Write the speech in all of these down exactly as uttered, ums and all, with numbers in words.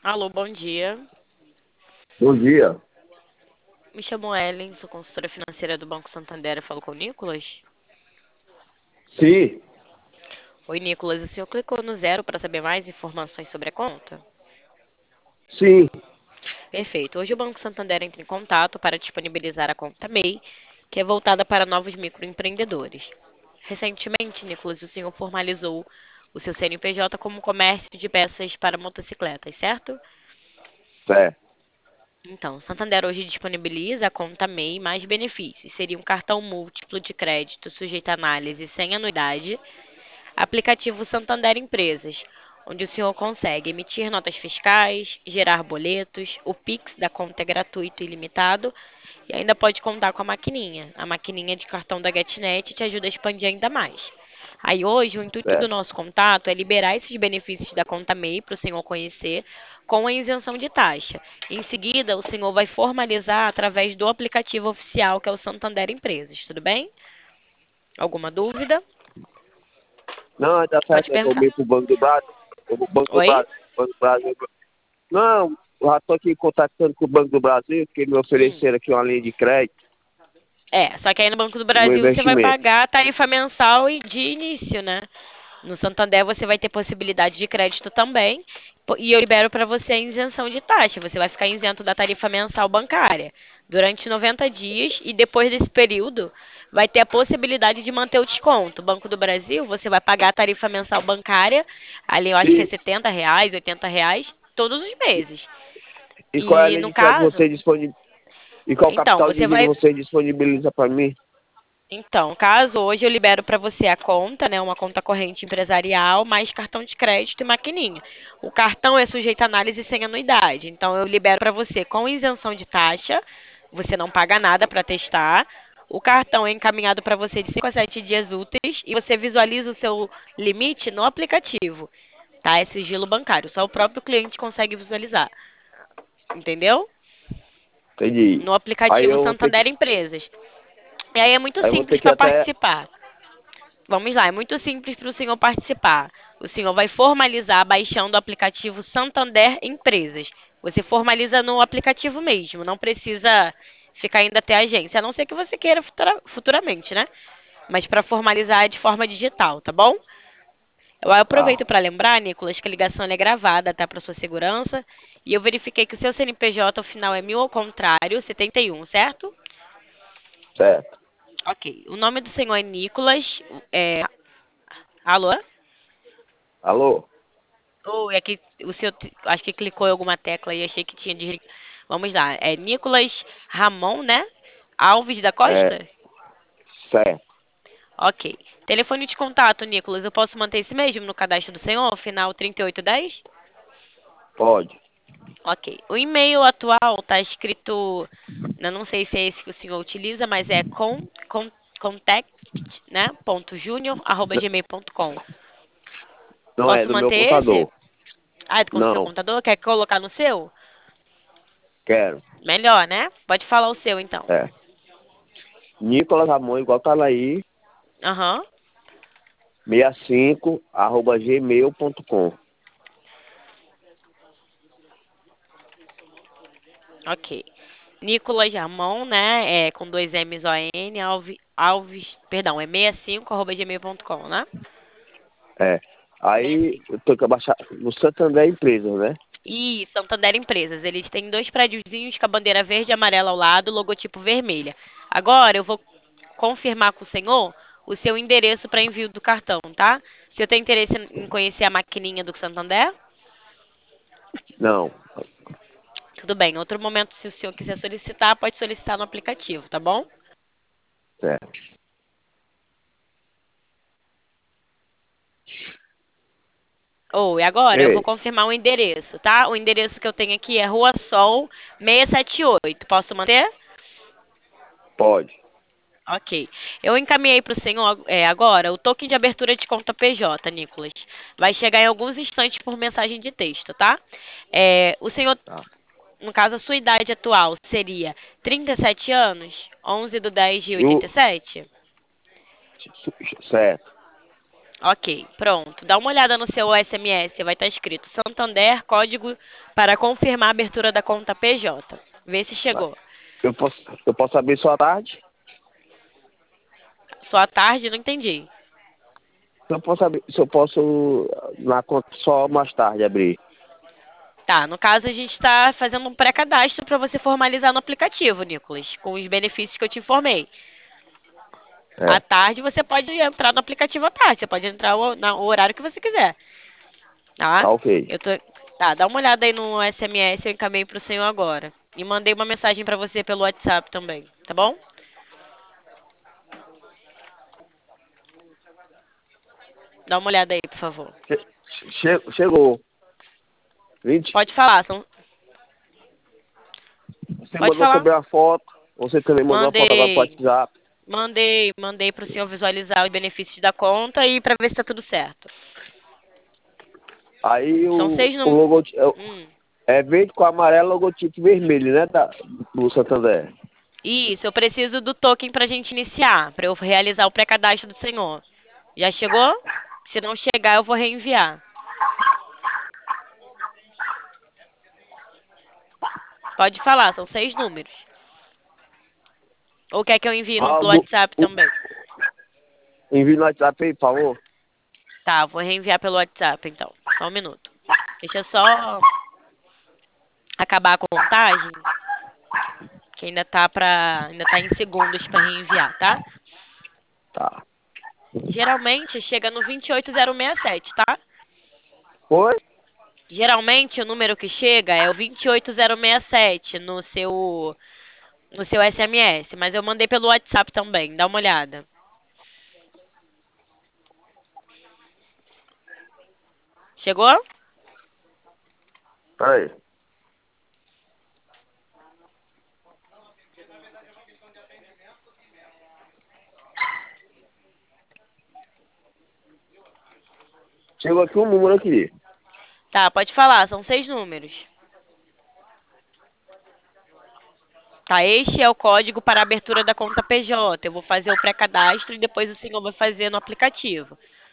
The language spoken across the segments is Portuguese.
Alô, bom dia. Bom dia. Me chamo Ellen, sou consultora financeira do Banco Santander. Eu falo com o Nicolas. Sim, Oi, Nicolas. O senhor clicou no zero para saber mais informações sobre a conta? sim, Perfeito. Hoje o Banco Santander entra em contato para disponibilizar a conta M E I, que é voltada para novos microempreendedores. Recentemente, Nicolas, o senhor formalizou o seu C N P J como comércio de peças para motocicletas, certo? certo, Então, o Santander hoje disponibiliza a conta M E I mais benefícios. Seria um cartão múltiplo de crédito sujeito a análise sem anuidade, aplicativo Santander Empresas, onde o senhor consegue emitir notas fiscais, gerar boletos, o Pix da conta é gratuito e ilimitado e ainda pode contar com a maquininha. A maquininha de cartão da GetNet te ajuda a expandir ainda mais. Aí hoje, o intuito do certo. nosso contato é liberar esses benefícios da conta M E I para o senhor conhecer com a isenção de taxa. Em seguida, o senhor vai formalizar através do aplicativo oficial que é o Santander Empresas, tudo bem? Alguma dúvida? Não, tá Pode certo, eu vou perguntar. vir pro Banco do Brasil. Eu vou pro Banco do Oi? Brasil. Banco do Brasil. Não, eu já tô aqui contactando com o Banco do Brasil, porque me Hum. ofereceram aqui uma linha de crédito É, só que aí no Banco do do meu Brasil você vai investimento. pagar a tarifa mensal e de início, né? No Santander você vai ter possibilidade de crédito também. po- E eu libero para você a isenção de taxa. Você vai ficar isento da tarifa mensal bancária durante noventa dias e depois desse período vai ter a possibilidade de manter o desconto. Banco do Brasil, você vai pagar a tarifa mensal bancária, ali eu acho que é E, setenta reais, oitenta reais, todos os meses. e qual é a E linha no de crédito que caso, você disponibiliza? E qual então, capital de você giro vai você disponibiliza para mim? Então, caso hoje eu libero para você a conta, né, uma conta corrente empresarial, mais cartão de crédito e maquininha. O cartão é sujeito a análise sem anuidade. Então, eu libero para você com isenção de taxa, você não paga nada para testar. O cartão é encaminhado para você de cinco a sete dias úteis e você visualiza o seu limite no aplicativo, tá? É sigilo bancário, só o próprio cliente consegue visualizar, entendeu? Entendi. No Aí aplicativo eu vou ter que, Santander Empresas. E aí é muito aí eu vou ter simples que ir para até. participar. Vamos lá, é muito simples para o senhor participar. O senhor vai formalizar baixando o aplicativo Santander Empresas. Você formaliza no aplicativo mesmo, não precisa ficar indo até a agência, a não ser que você queira futura- futuramente, né? Mas para formalizar é de forma digital, tá bom? Eu Tá, aproveito para lembrar, Nicolas, que a ligação ela é gravada, tá? Para sua segurança. E eu verifiquei que o seu C N P J, o final é mil ao contrário, setenta e um, certo? certo. Ok. O nome do senhor é Nicolas. É... Alô? Alô? Ou é que o senhor t- acho que clicou em alguma tecla e achei que tinha desligado. Vamos lá. É Nicolas Ramon, né? Alves da É, Costa? certo. Ok. Telefone de contato, Nicolas. Eu posso manter esse mesmo no cadastro do senhor, final trinta e oito dez? Pode. Ok. O e-mail atual tá escrito, eu não sei se é esse que o senhor utiliza, mas é com, com, contact, né? Ponto júnior, arroba gmail ponto com. Não é Posso do meu manter esse? contador. Ah, é do seu Não, computador? Quer colocar no seu? quero. Melhor, né? Pode falar o seu, então. É. Nicolas Ramon, igual tá lá aí, Aham. sessenta e cinco arroba gmail ponto com. Ok. Nicolas Ramon, né? É, com dois M's O N, Alves, Alves, perdão, é sessenta e cinco arroba gmail ponto com, né? É. Aí sessenta e cinco. eu tenho que abaixar no Santander Empresas, né? E Santander Empresas, eles têm dois prédiozinhos com a bandeira verde e amarela ao lado, logotipo vermelha. Agora eu vou confirmar com o senhor o seu endereço para envio do cartão, tá? O senhor tem interesse em conhecer a maquininha do Santander? Não. Tudo bem. Em outro momento, se o senhor quiser solicitar, pode solicitar no aplicativo, tá bom? Certo. Ou, e agora eu vou Ei, confirmar o endereço, tá? O endereço que eu tenho aqui é Rua Sol seiscentos e setenta e oito. Posso manter? pode. Ok. Eu encaminhei para o senhor é, agora o token de abertura de conta P J, Nicolas. Vai chegar em alguns instantes por mensagem de texto, tá? É, o senhor, Tá. no caso, a sua idade atual seria trinta e sete anos? onze de dez de E o... oitenta e sete? Certo. Ok, pronto. Dá uma olhada no seu S M S, vai estar escrito Santander, código para confirmar a abertura da conta P J. Vê se chegou. Eu posso, eu posso abrir só à tarde? Só à tarde, não entendi. Se eu posso abrir, se eu posso na conta só mais tarde abrir. Tá, no caso a gente está fazendo um pré-cadastro para você formalizar no aplicativo, Nicolas, com os benefícios que eu te informei. À É, tarde você pode entrar no aplicativo à tarde, você pode entrar o, na- o horário que você quiser, tá? tá ok. Eu tô, tá, dá uma olhada aí no S M S, eu encaminhei pro senhor agora. E mandei uma mensagem para você pelo WhatsApp também, tá bom? Dá uma olhada aí, por favor. Che- che- chegou. vinte. Pode falar, são, Você pode mandou falar. também a foto. Você também mandou a foto agora pro Mandei, WhatsApp. mandei, mandei pro senhor visualizar os benefícios da conta e para ver se tá tudo certo. Aí São o, seis o números. logotipo é, é verde com amarelo, logotipo vermelho, né? Da, do Santander. Isso, eu preciso do token pra gente iniciar, pra eu realizar o pré-cadastro do senhor. Já chegou? Se não chegar, eu vou reenviar. Pode falar, são seis números. Ou quer que eu envie no Ah, pelo no, WhatsApp o, também? envie no WhatsApp aí, por favor. Tá, vou reenviar pelo WhatsApp então. Só um minuto. Deixa eu só acabar a contagem, que ainda tá para, ainda tá em segundos pra reenviar, tá? Tá. Geralmente chega no vinte e oito zero seis sete, tá? Foi? Geralmente o número que chega é o vinte e oito zero seis sete no seu no seu S M S, mas eu mandei pelo WhatsApp também, dá uma olhada. Chegou? Peraí. Chegou aqui um número aqui. Tá, pode falar, são seis números. Tá, este é o código para a abertura da conta P J. Eu vou fazer o pré-cadastro e depois o senhor vai fazer no aplicativo.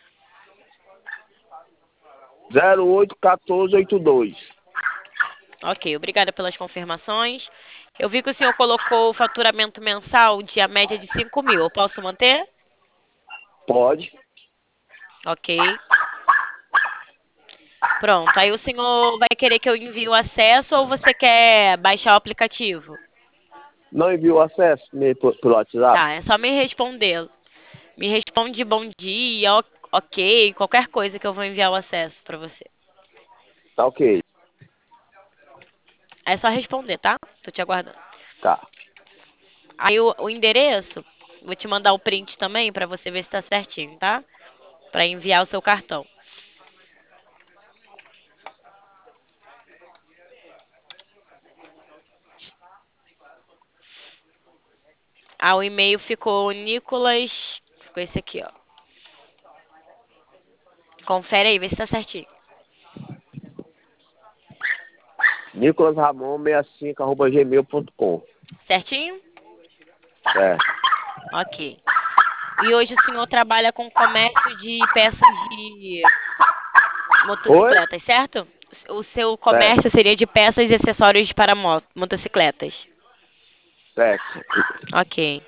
zero oito um quatro oito dois. Ok, obrigada pelas confirmações. Eu vi que o senhor colocou o faturamento mensal de a média de cinco mil. Eu posso manter? Pode. Ok. Pronto. Aí o senhor vai querer que eu envie o acesso ou você quer baixar o aplicativo? Não enviou acesso me- por- pelo WhatsApp? Tá, é só me responder. Me responde bom dia, o- ok, qualquer coisa que eu vou enviar o acesso pra você. Tá ok. É só responder, tá? Tô te aguardando. Tá. Aí o, o endereço, vou te mandar o print também pra você ver se tá certinho, tá? Pra enviar o seu cartão. Ah, o e-mail ficou Nicolas. Ficou esse aqui, ó. Confere aí, vê se tá certinho. nicolas ramon sessenta e cinco arroba gmail ponto com. Certinho? É. Ok. E hoje o senhor trabalha com comércio de peças de Oi? motocicletas, certo? O seu Certo. comércio seria de peças e acessórios para mo- motocicletas. Certo. Ok.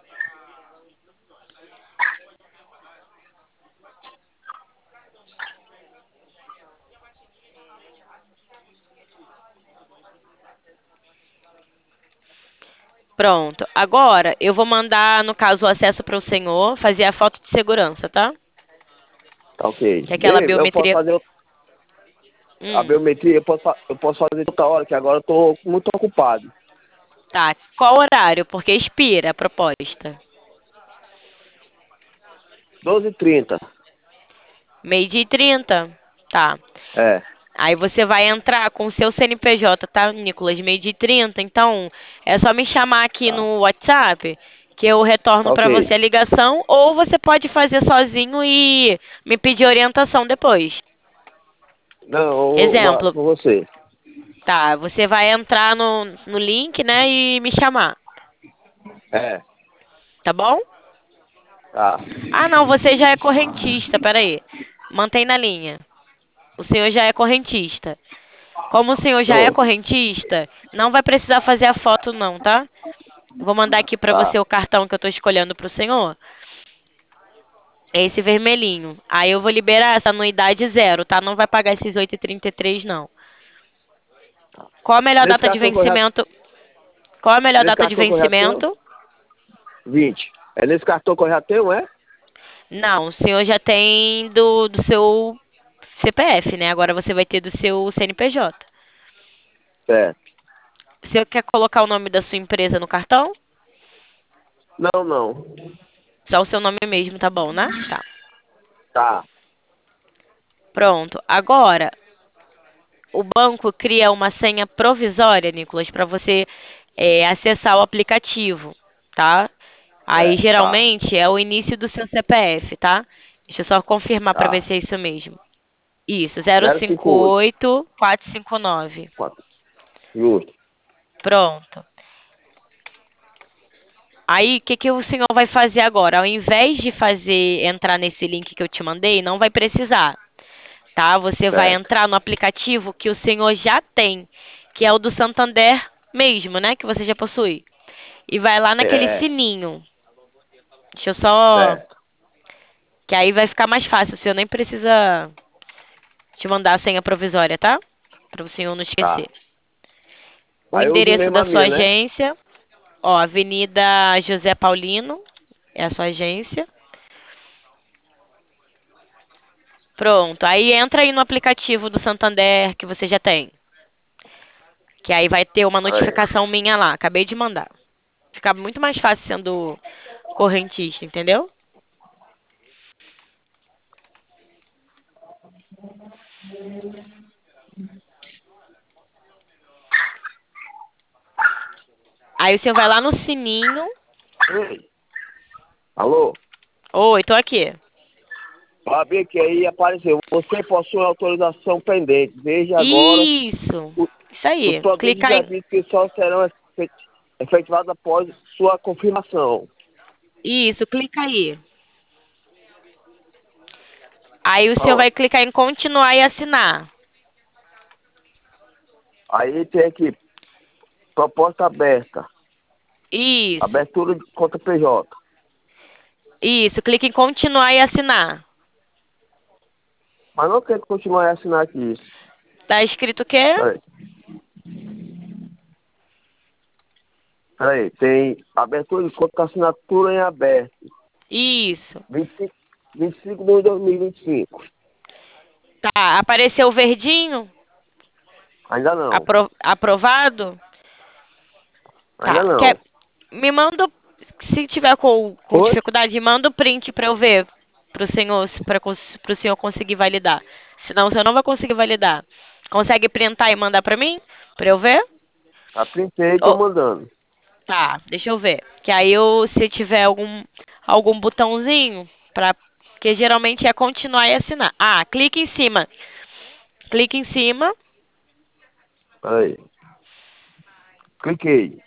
Pronto. Agora eu vou mandar, no caso, o acesso para o senhor fazer a foto de segurança, tá? Tá ok. Que é aquela Bem, eu posso biometria. fazer a Hum, biometria, eu posso, fa- eu posso fazer outra hora, que agora eu tô muito ocupado. tá. Qual horário? Porque expira a proposta. doze e trinta. Meio-dia e trinta. Tá. É. Aí você vai entrar com o seu C N P J, tá, Nicolas? Meio-dia e trinta. Então, é só me chamar aqui Tá. no WhatsApp que eu Tá retorno pra ok. você a ligação. Ou você pode fazer sozinho e me pedir orientação depois. Não, eu vou lá Exemplo, com você. tá, você vai entrar no, no link, né, e me chamar, É. tá bom? Tá. Ah, não, você já é correntista, peraí. Mantém na linha. O senhor já é correntista. Como o senhor já é Tô. correntista, não vai precisar fazer a foto não, tá? Vou mandar aqui pra Tá. você o cartão que eu tô escolhendo pro senhor. É esse vermelhinho. Aí eu vou liberar essa anuidade zero, tá? Não vai pagar esses oito e trinta e três não. Qual a melhor Nesse data de cartão que eu já, vencimento? Qual a melhor nesse data de cartão que eu já tenho, vencimento? vinte. É nesse cartão que eu já tenho, é? Não, o senhor já tem do, do seu C P F, né? Agora você vai ter do seu C N P J. Certo. O senhor quer colocar o nome da sua empresa no cartão? Não, não. Só o seu nome mesmo, tá bom, né? Tá. Tá. Pronto. Agora, o banco cria uma senha provisória, Nicolas, para você é, acessar o aplicativo, tá? Aí, É, tá. geralmente, é o início do seu C P F, tá? Deixa eu só confirmar para ver Tá. se é isso mesmo. Isso, zero zero cinco cinco oito. oito quatro cinco nove. Quatro. Justo. Pronto. Aí, o que, que o senhor vai fazer agora? Ao invés de fazer entrar nesse link que eu te mandei, não vai precisar, tá? Você vai Certo. entrar no aplicativo que o senhor já tem, que é o do Santander mesmo, né? Que você já possui. E vai lá naquele É. sininho. Deixa eu só. Certo. Que aí vai ficar mais fácil. O senhor nem precisa te mandar a senha provisória, tá? Para o senhor não Tá. esquecer. O Aí eu uso endereço mesmo da a sua minha, né? agência, ó, Avenida José Paulino, é a sua agência. Pronto. Aí entra aí no aplicativo do Santander que você já tem. Que aí vai ter uma Aí. notificação minha lá. Acabei de mandar. Fica muito mais fácil sendo correntista, entendeu? Aí o senhor vai lá no sininho. Ei. Alô? Oi, tô aqui. Abri que aí apareceu. Você possui autorização pendente. Veja agora Isso. o- Isso os aí. produtos Clicar de em. serviços que só serão efet- efetivados após sua confirmação. Isso, clica aí. Aí o senhor Pronto. vai clicar em continuar e assinar. Aí tem aqui, proposta aberta. Isso. Abertura de conta P J. Isso, clica em continuar e assinar. Mas não quero continuar a assinar aqui isso. Tá escrito o quê? Peraí. Peraí. Tem abertura de conta com assinatura em aberto. Isso. vinte e cinco, vinte e cinco de dois mil e vinte e cinco. Tá, apareceu o verdinho? Ainda não. Apro- aprovado? Ainda Tá. Quer... não. Me manda, o- se tiver com, com Oi? dificuldade, manda o print pra eu ver, pro senhor, para pro senhor conseguir validar. Senão o senhor não vai conseguir validar. Consegue printar e mandar pra mim? Pra eu ver? Já printei e tô Ô, mandando. tá, deixa eu ver. Que aí eu, se tiver algum, algum botãozinho, pra, que geralmente é continuar e assinar. Ah, clique em cima. Clique em cima. Peraí. Cliquei.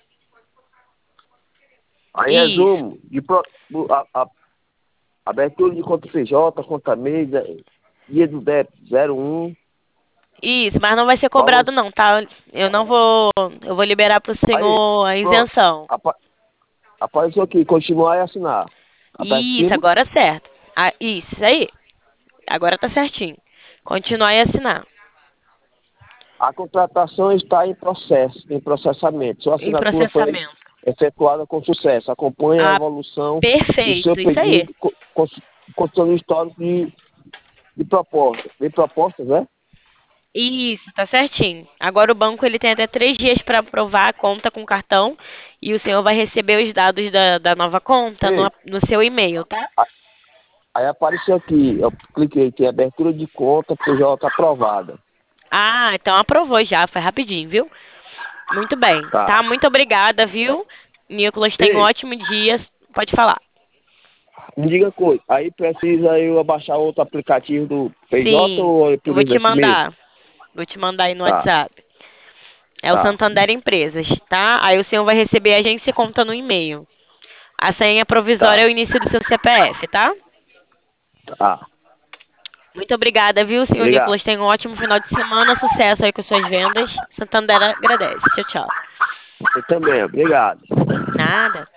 Aí Isso. resumo. De pro, do- a, a- abertura de conta P J, conta mês, é, dia do D E P zero um. Isso, mas não vai ser Valor. cobrado não, tá? Eu não vou, eu vou liberar pro Aí, senhor a pronto. isenção. Apa, apareceu aqui, continuar e assinar. Aperta em Isso, cima. agora certo. Ah, isso aí. Agora tá certinho. Continuar e assinar. A contratação está em processo, em processamento. Sua Em assinatura foi processamento. efetuada com sucesso. Acompanhe a Ah, evolução do seu perfeito. Isso aí. pedido, co- cons- constando o histórico de, de propostas. De propostas, né? Isso, tá certinho. Agora o banco ele tem até três dias para aprovar a conta com cartão e o senhor vai receber os dados da, da nova conta no, Ei, no seu e-mail, tá? a- aí apareceu aqui, eu cliquei aqui, abertura de conta P J aprovada. Ah, então aprovou já, foi rapidinho, viu? Muito bem, Tá. tá? Muito obrigada, viu? Nicolas, tenha um Ei, ótimo dia. Pode falar. me diga uma coisa, aí precisa eu baixar outro aplicativo do P J Sim, ou é eu por vou te esse mesmo? mandar. Vou te mandar aí no Tá, WhatsApp. É o tá, Santander Empresas, tá? Aí o senhor vai receber a agência e conta no e-mail. A senha provisória Tá. é o início do seu C P F, tá? Tá. Muito obrigada, viu, senhor Obrigado. Nicolas? Tenha um ótimo final de semana. Sucesso aí com suas vendas. Santander agradece. Tchau, tchau. Você também, obrigado. Nada.